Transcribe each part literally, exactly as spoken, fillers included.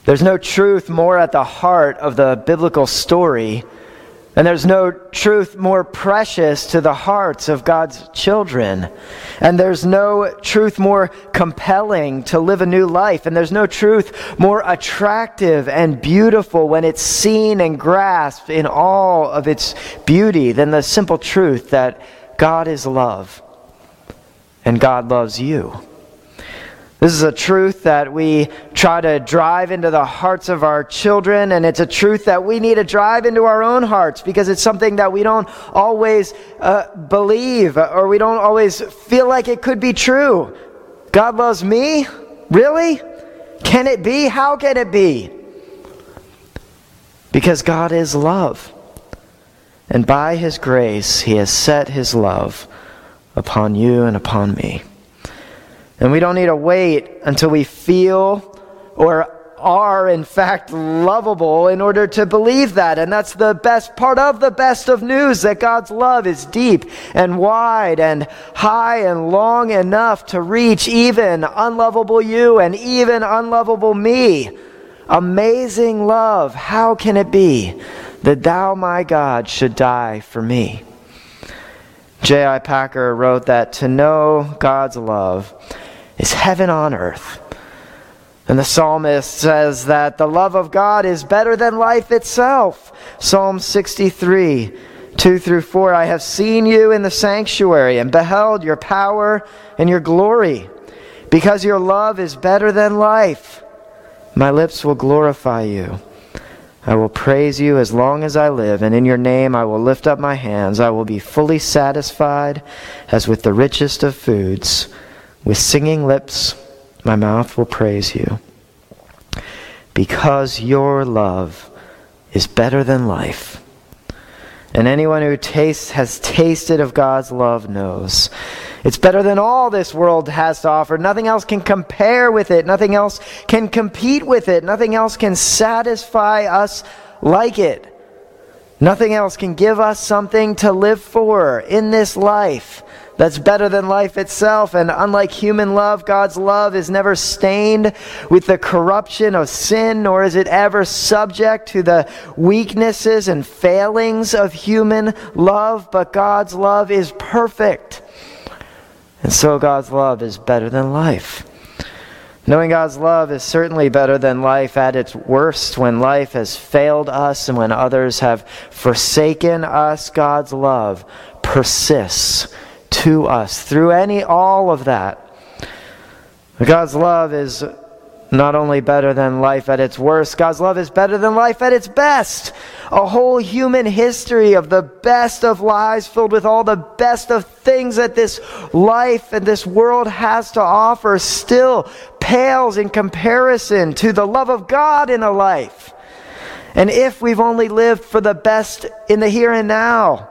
There's no truth more at the heart of the biblical story, and there's no truth more precious to the hearts of God's children. And there's no truth more compelling to live a new life. And there's no truth more attractive and beautiful when it's seen and grasped in all of its beauty than the simple truth that God is love and God loves you. This is a truth that we try to drive into the hearts of our children, and it's a truth that we need to drive into our own hearts because it's something that we don't always uh, believe, or we don't always feel like it could be true. God loves me? Really? Can it be? How can it be? Because God is love. And by His grace, He has set His love upon you and upon me. And we don't need to wait until we feel or are, in fact, lovable in order to believe that. And that's the best part of the best of news, that God's love is deep and wide and high and long enough to reach even unlovable you and even unlovable me. Amazing love. How can it be that thou, my God, should die for me? J I Packer wrote that to know God's love is heaven on earth. And the psalmist says that the love of God is better than life itself. Psalm sixty-three, two through four, I have seen you in the sanctuary and beheld your power and your glory. Because your love is better than life, my lips will glorify you. I will praise you as long as I live, and in your name I will lift up my hands. I will be fully satisfied as with the richest of foods. With singing lips, my mouth will praise you. Because your love is better than life. And anyone who tastes, has tasted of God's love knows. It's better than all this world has to offer. Nothing else can compare with it. Nothing else can compete with it. Nothing else can satisfy us like it. Nothing else can give us something to live for in this life that's better than life itself. And unlike human love, God's love is never stained with the corruption of sin, nor is it ever subject to the weaknesses and failings of human love. But God's love is perfect. And so God's love is better than life. Knowing God's love is certainly better than life at its worst, when life has failed us and when others have forsaken us. God's love persists to us through any, all of that. God's love is not only better than life at its worst, God's love is better than life at its best. A whole human history of the best of lives, filled with all the best of things that this life and this world has to offer, still pales in comparison to the love of God in a life. And if we've only lived for the best in the here and now,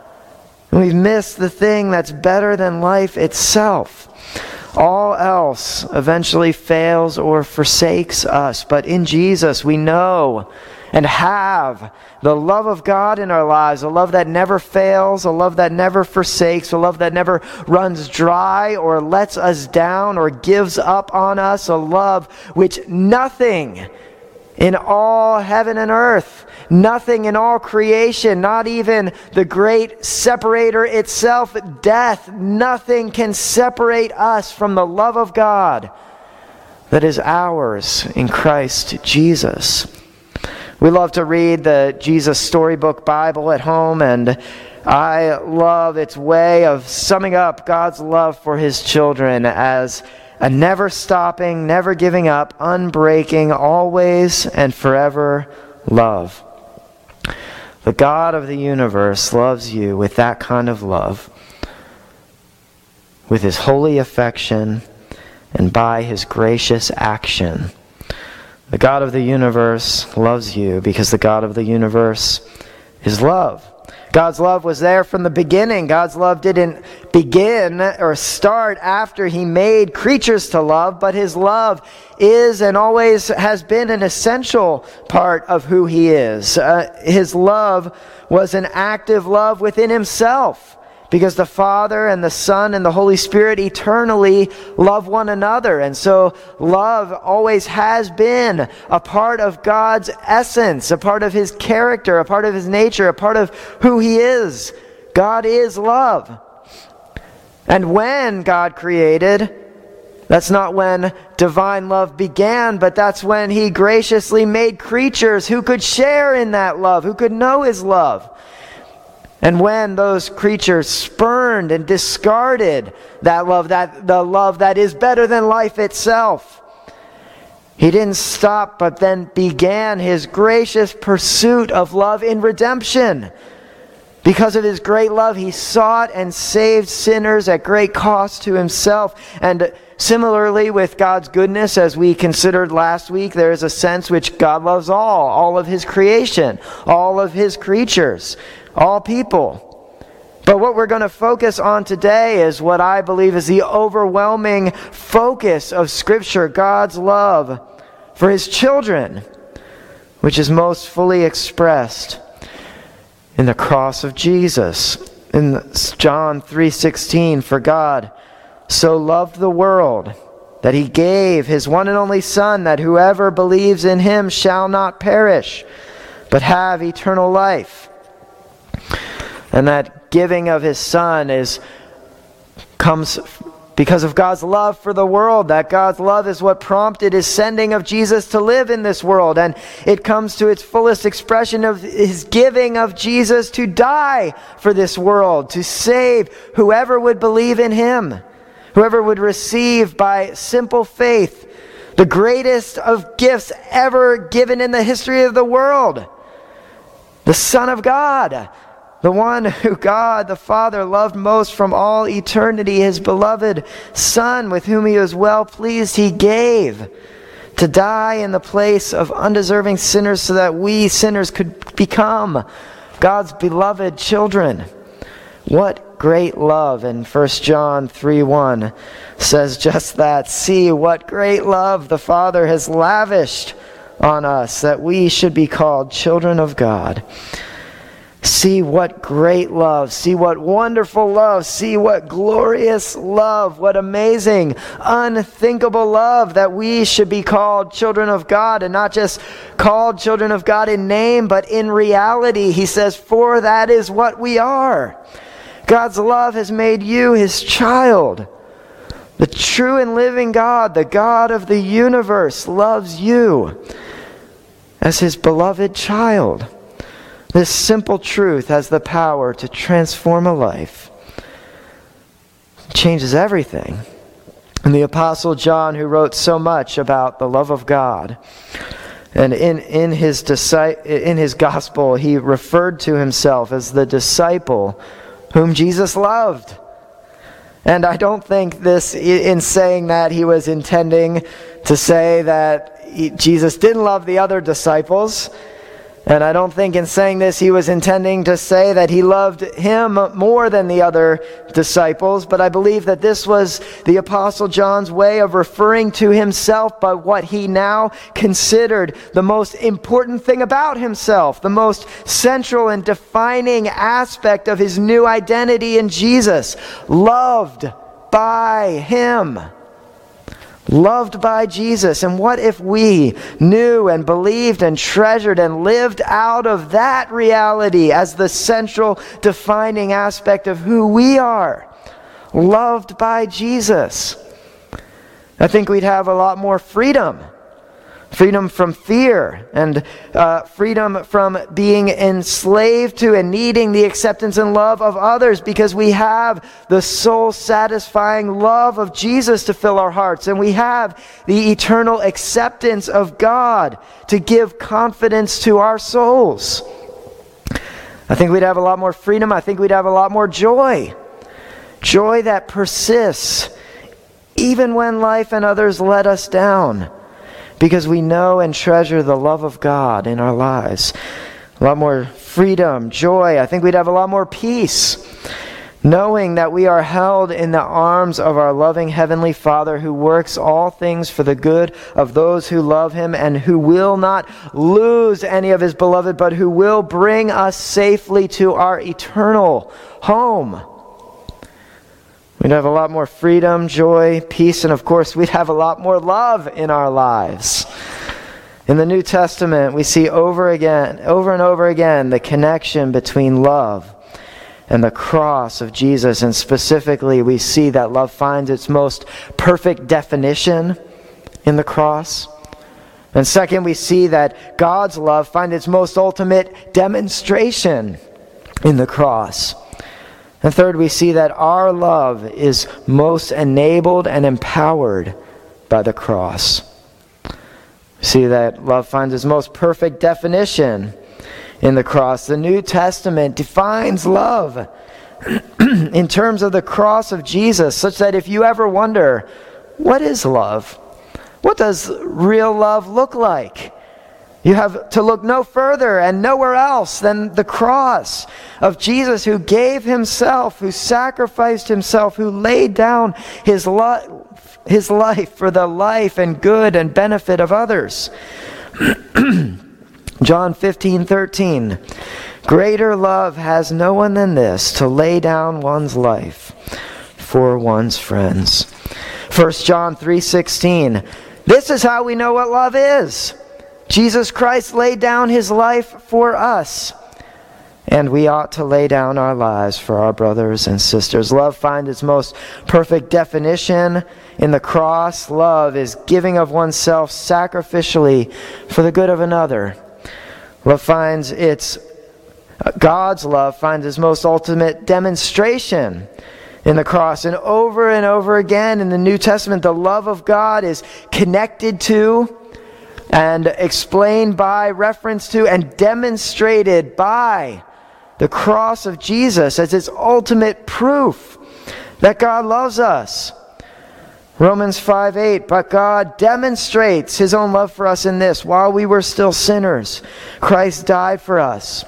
we've missed the thing that's better than life itself. All else eventually fails or forsakes us. But in Jesus we know and have the love of God in our lives, a love that never fails, a love that never forsakes, a love that never runs dry or lets us down or gives up on us, a love which nothing in all heaven and earth, nothing in all creation, not even the great separator itself, death, nothing can separate us from the love of God that is ours in Christ Jesus. We love to read the Jesus Storybook Bible at home, and I love its way of summing up God's love for His children as a never stopping, never giving up, unbreaking, always and forever love. The God of the universe loves you with that kind of love, with His holy affection and by His gracious action. The God of the universe loves you because the God of the universe is love. God's love was there from the beginning. God's love didn't begin or start after He made creatures to love, but His love is and always has been an essential part of who He is. Uh, his love was an active love within Himself, because the Father and the Son and the Holy Spirit eternally love one another. And so love always has been a part of God's essence, a part of His character, a part of His nature, a part of who He is. God is love. And when God created, that's not when divine love began, but that's when He graciously made creatures who could share in that love, who could know His love. And when those creatures spurned and discarded that love, that the love that is better than life itself, He didn't stop, but then began His gracious pursuit of love in redemption. Because of His great love, He sought and saved sinners at great cost to Himself. And similarly with God's goodness, as we considered last week, there is a sense which God loves all, all of His creation, all of His creatures, all people. But what we're going to focus on today is what I believe is the overwhelming focus of Scripture, God's love for His children, which is most fully expressed in the cross of Jesus. In John three sixteen, for God so loved the world that He gave His one and only Son, that whoever believes in Him shall not perish, but have eternal life. And that giving of His Son is comes because of God's love for the world. That God's love is what prompted His sending of Jesus to live in this world. And it comes to its fullest expression of His giving of Jesus to die for this world, to save whoever would believe in Him, whoever would receive by simple faith the greatest of gifts ever given in the history of the world, the Son of God. The one who God the Father loved most from all eternity, His beloved Son, with whom He was well pleased, He gave to die in the place of undeserving sinners so that we sinners could become God's beloved children. What great love! And First John three one says just that. See what great love the Father has lavished on us, that we should be called children of God. See what great love, see what wonderful love, see what glorious love, what amazing, unthinkable love, that we should be called children of God, and not just called children of God in name, but in reality. He says, for that is what we are. God's love has made you His child. The true and living God, the God of the universe, loves you as His beloved child. This simple truth has the power to transform a life. It changes everything. And the Apostle John, who wrote so much about the love of God, and in, in, his, in his gospel, he referred to himself as the disciple whom Jesus loved. And I don't think this, in saying that, he was intending to say that he, Jesus didn't love the other disciples. And I don't think in saying this he was intending to say that he loved him more than the other disciples, but I believe that this was the Apostle John's way of referring to himself by what he now considered the most important thing about himself, the most central and defining aspect of his new identity in Jesus. Loved by Him. Loved by Jesus. And what if we knew and believed and treasured and lived out of that reality as the central defining aspect of who we are? Loved by Jesus. I think we'd have a lot more freedom. Freedom from fear, and uh, freedom from being enslaved to and needing the acceptance and love of others, because we have the soul-satisfying love of Jesus to fill our hearts, and we have the eternal acceptance of God to give confidence to our souls. I think we'd have a lot more freedom. I think we'd have a lot more joy. Joy that persists even when life and others let us down, because we know and treasure the love of God in our lives. A lot more freedom, joy. I think we'd have a lot more peace, knowing that we are held in the arms of our loving Heavenly Father, who works all things for the good of those who love Him, and who will not lose any of His beloved, but who will bring us safely to our eternal home. We'd have a lot more freedom, joy, peace, and of course, we'd have a lot more love in our lives. In the New Testament, we see over again, over and over again, the connection between love and the cross of Jesus. And specifically, we see that love finds its most perfect definition in the cross. And second, we see that God's love finds its most ultimate demonstration in the cross. And third, we see that our love is most enabled and empowered by the cross. We see that love finds its most perfect definition in the cross. The New Testament defines love in terms of the cross of Jesus, such that if you ever wonder, what is love? What does real love look like? You have to look no further and nowhere else than the cross of Jesus, who gave himself, who sacrificed himself, who laid down his, li- his life for the life and good and benefit of others. John fifteen thirteen. Greater love has no one than this, to lay down one's life for one's friends. First John three sixteen. This is how we know what love is. Jesus Christ laid down his life for us, and we ought to lay down our lives for our brothers and sisters. Love finds its most perfect definition in the cross. Love is giving of oneself sacrificially for the good of another. Love finds its, God's love finds its most ultimate demonstration in the cross. And over and over again in the New Testament, the love of God is connected to and explained by, reference to, and demonstrated by the cross of Jesus as its ultimate proof that God loves us. Romans five eight, but God demonstrates his own love for us in this: while we were still sinners, Christ died for us.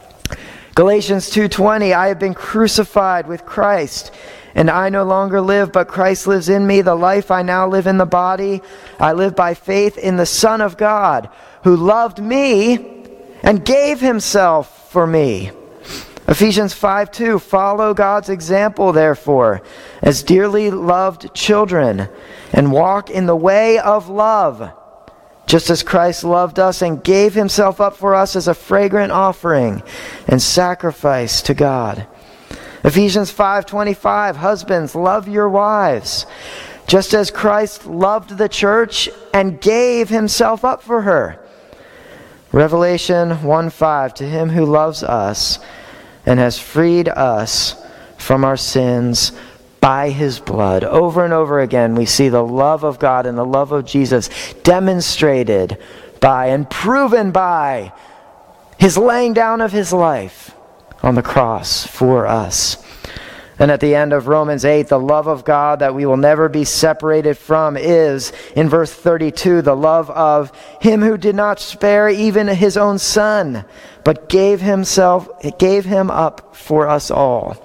Galatians two twenty, I have been crucified with Christ, and I no longer live, but Christ lives in me. The life I now live in the body, I live by faith in the Son of God, who loved me and gave himself for me. Ephesians five two, follow God's example, therefore, as dearly loved children, and walk in the way of love, just as Christ loved us and gave himself up for us as a fragrant offering and sacrifice to God. Ephesians five twenty-five, husbands, love your wives, just as Christ loved the church and gave himself up for her. Revelation one five, to him who loves us and has freed us from our sins by his blood. Over and over again, we see the love of God and the love of Jesus demonstrated by and proven by his laying down of his life on the cross for us. And at the end of Romans eight, the love of God that we will never be separated from is, in verse thirty-two, the love of him who did not spare even his own son, but gave himself, gave him up for us all.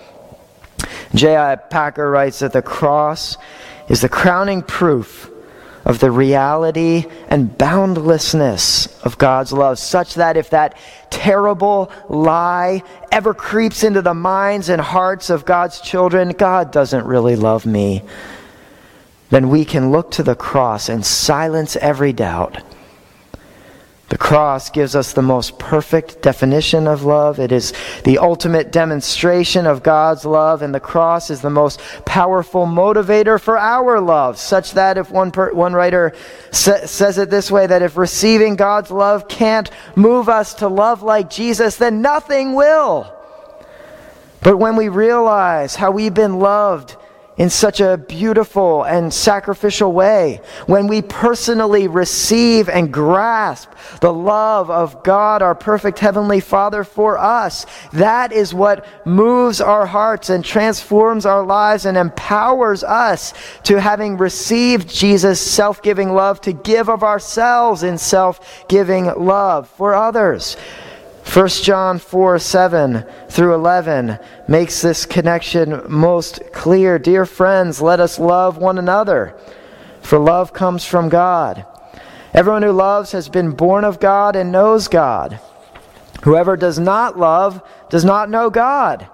J I Packer writes that the cross is the crowning proof of the reality and boundlessness of God's love, such that if that terrible lie ever creeps into the minds and hearts of God's children, God doesn't really love me, then we can look to the cross and silence every doubt. The cross gives us the most perfect definition of love. It is the ultimate demonstration of God's love, and the cross is the most powerful motivator for our love, such that if one per, one writer sa- says it this way, that if receiving God's love can't move us to love like Jesus, then nothing will. But when we realize how we've been loved in such a beautiful and sacrificial way, when we personally receive and grasp the love of God, our perfect Heavenly Father, for us, that is what moves our hearts and transforms our lives and empowers us to, having received Jesus' self-giving love, to give of ourselves in self-giving love for others. First John four seven through eleven makes this connection most clear. Dear friends, let us love one another, for love comes from God. Everyone who loves has been born of God and knows God. Whoever does not love does not know God,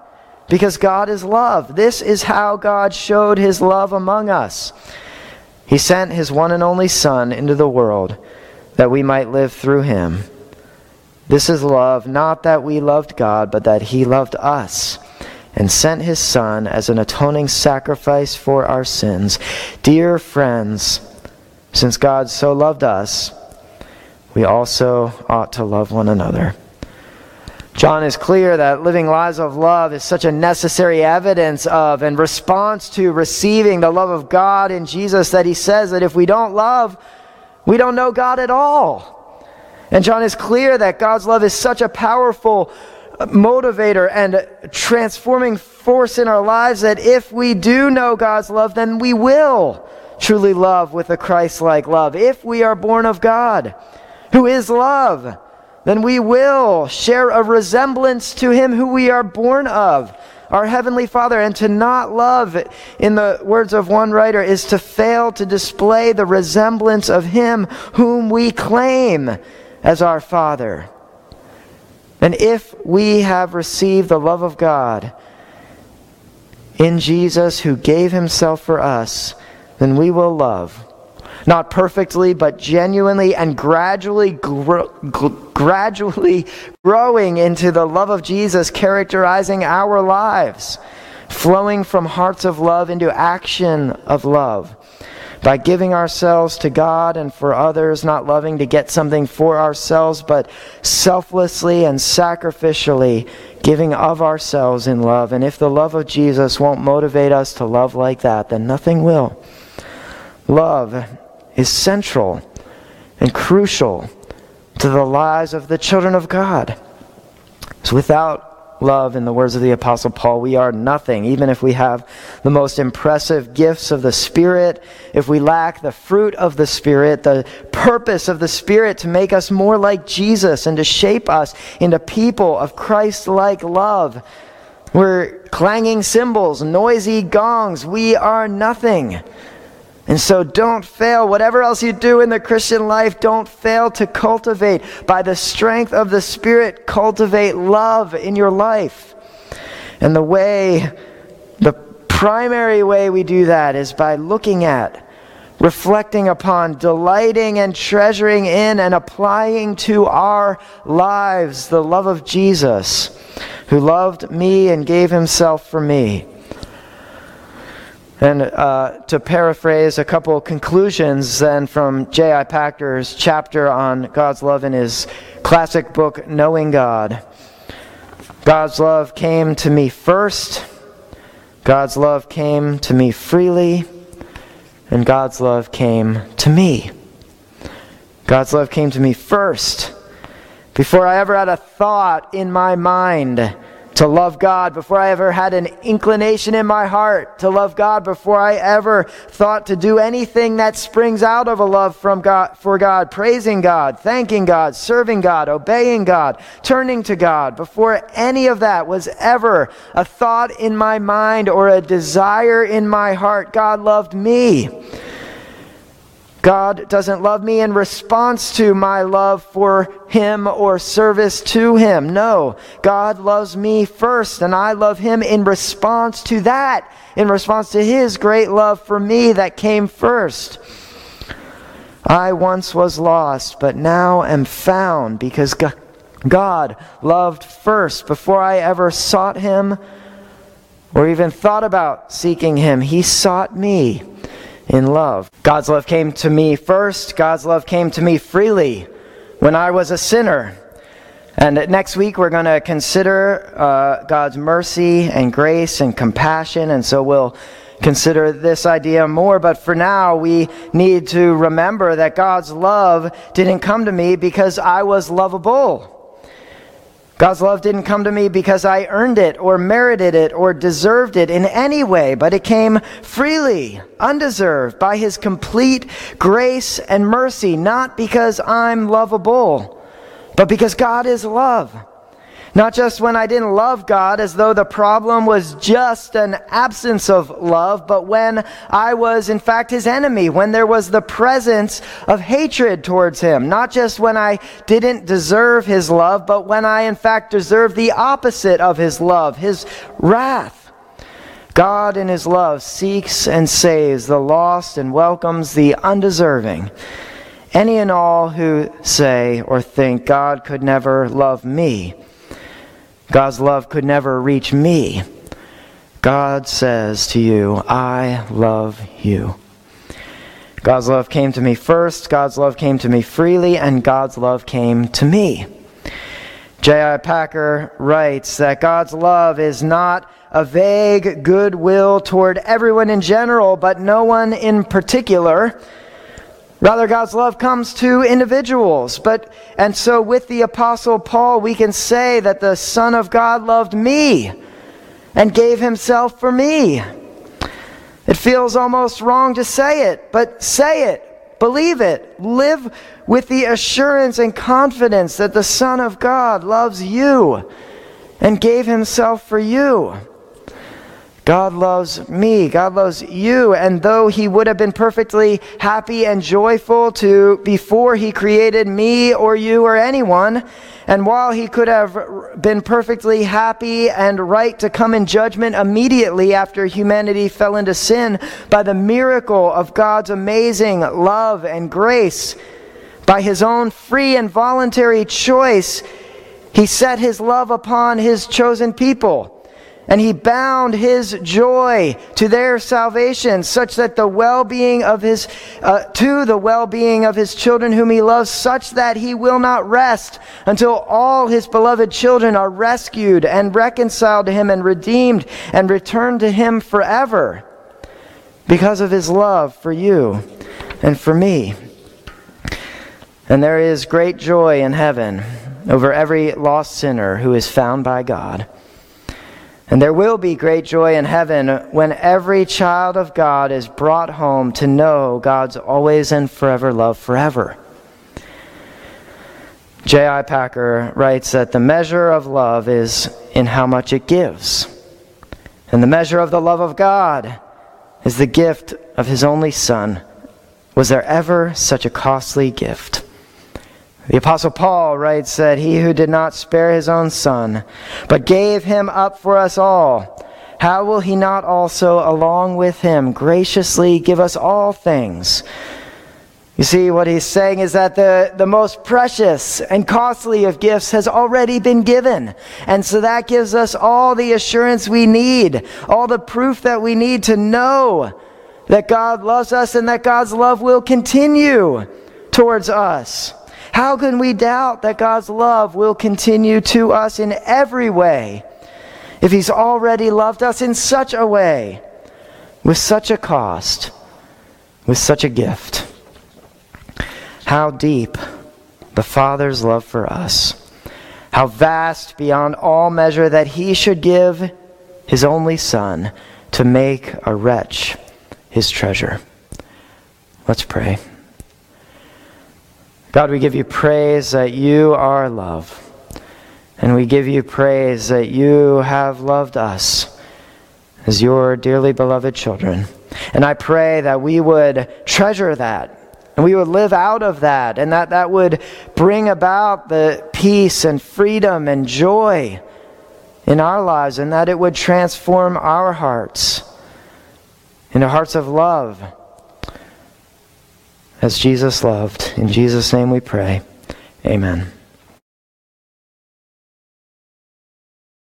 because God is love. This is how God showed his love among us. He sent his one and only Son into the world that we might live through him. This is love, not that we loved God, but that he loved us and sent his Son as an atoning sacrifice for our sins. Dear friends, since God so loved us, we also ought to love one another. John is clear that living lives of love is such a necessary evidence of and response to receiving the love of God in Jesus that he says that if we don't love, we don't know God at all. And John is clear that God's love is such a powerful motivator and transforming force in our lives that if we do know God's love, then we will truly love with a Christ-like love. If we are born of God, who is love, then we will share a resemblance to him who we are born of, our Heavenly Father. And to not love, in the words of one writer, is to fail to display the resemblance of him whom we claim as our Father. And if we have received the love of God in Jesus who gave himself for us, then we will love. Not perfectly, but genuinely and gradually gro- gr- gradually growing into the love of Jesus, characterizing our lives, flowing from hearts of love into action of love, by giving ourselves to God and for others, not loving to get something for ourselves, but selflessly and sacrificially giving of ourselves in love. And if the love of Jesus won't motivate us to love like that, then nothing will. Love is central and crucial to the lives of the children of God. So without love, in the words of the Apostle Paul, we are nothing. Even if we have the most impressive gifts of the Spirit, if we lack the fruit of the Spirit, the purpose of the Spirit to make us more like Jesus and to shape us into people of Christ-like love, we're clanging cymbals, noisy gongs. We are nothing. And so don't fail. Whatever else you do in the Christian life, don't fail to cultivate, by the strength of the Spirit, cultivate love in your life. And the way, the primary way we do that is by looking at, reflecting upon, delighting and treasuring in and applying to our lives the love of Jesus, who loved me and gave himself for me. And uh, to paraphrase a couple conclusions then from J I Packer's chapter on God's love in his classic book, Knowing God. God's love came to me first. God's love came to me freely. And God's love came to me. God's love came to me first. Before I ever had a thought in my mind to love God, before I ever had an inclination in my heart to love God, before I ever thought to do anything that springs out of a love from God, for God, praising God, thanking God, serving God, obeying God, turning to God, before any of that was ever a thought in my mind or a desire in my heart, God loved me. God doesn't love me in response to my love for him or service to him. No, God loves me first, and I love him in response to that, in response to his great love for me that came first. I once was lost, but now am found, because God loved first. Before I ever sought him or even thought about seeking him, he sought me in love. God's love came to me first. God's love came to me freely when I was a sinner. And next week we're going to consider uh, God's mercy and grace and compassion, and so we'll consider this idea more. But for now, we need to remember that God's love didn't come to me because I was lovable. God's love didn't come to me because I earned it or merited it or deserved it in any way, but it came freely, undeserved, by his complete grace and mercy, not because I'm lovable, but because God is love. Not just when I didn't love God as though the problem was just an absence of love, but when I was in fact his enemy, when there was the presence of hatred towards him. Not just when I didn't deserve his love, but when I in fact deserved the opposite of his love, his wrath. God in his love seeks and saves the lost and welcomes the undeserving. Any and all who say or think God could never love me, God's love could never reach me, God says to you, I love you. God's love came to me first, God's love came to me freely, and God's love came to me. J I Packer writes that God's love is not a vague goodwill toward everyone in general, but no one in particular. Rather, God's love comes to individuals. But and so with the Apostle Paul, we can say that the Son of God loved me and gave himself for me. It feels almost wrong to say it, but say it, believe it, live with the assurance and confidence that the Son of God loves you and gave himself for you. God loves me, God loves you, and though he would have been perfectly happy and joyful to before he created me or you or anyone, and while he could have been perfectly happy and right to come in judgment immediately after humanity fell into sin, by the miracle of God's amazing love and grace, by his own free and voluntary choice, he set his love upon his chosen people. And he bound his joy to their salvation, such that the well-being of his, uh, to the well-being of his children whom he loves, such that he will not rest until all his beloved children are rescued and reconciled to him and redeemed and returned to him forever, because of his love for you and for me. And there is great joy in heaven over every lost sinner who is found by God. And there will be great joy in heaven when every child of God is brought home to know God's always and forever love forever. J I Packer writes that the measure of love is in how much it gives. And the measure of the love of God is the gift of his only Son. Was there ever such a costly gift? The Apostle Paul writes that he who did not spare his own Son, but gave him up for us all, how will he not also, along with him, graciously give us all things? You see, what he's saying is that the, the most precious and costly of gifts has already been given. And so that gives us all the assurance we need, all the proof that we need to know that God loves us and that God's love will continue towards us. How can we doubt that God's love will continue to us in every way if he's already loved us in such a way, with such a cost, with such a gift? How deep the Father's love for us. How vast beyond all measure that he should give his only Son to make a wretch his treasure. Let's pray. God, we give you praise that you are love. And we give you praise that you have loved us as your dearly beloved children. And I pray that we would treasure that, and we would live out of that, and that that would bring about the peace and freedom and joy in our lives, and that it would transform our hearts into hearts of love, as Jesus loved. In Jesus' name we pray. Amen.